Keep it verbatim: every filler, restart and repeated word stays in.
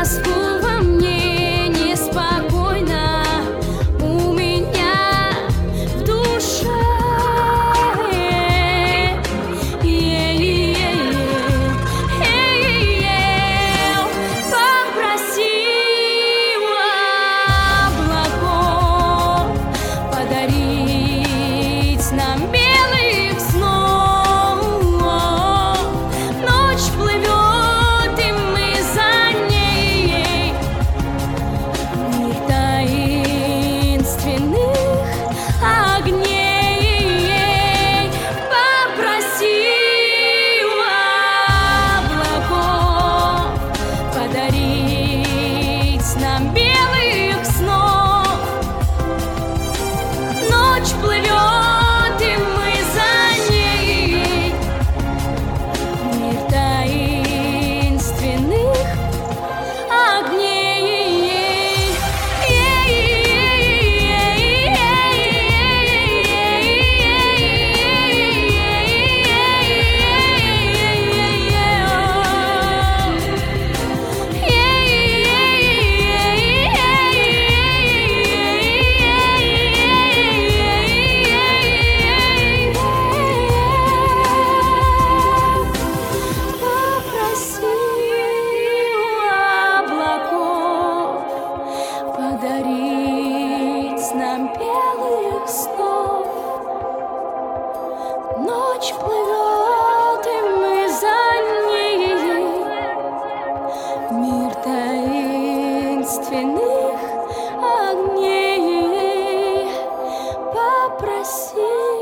тоску во мне неспокойно у меня в душе. Попросила облаков подарить нам белых снов. Ночь плывет, и мы за ней. Мир таинственных огней. Попросила облаков подарить нам белых снов. Ночь плывет, и мы за ней. Мир таинственных огней. Попросила облаков подарить нам белых снов. Ночь плывет, и мы за ней. Мир таинственных огней. Попроси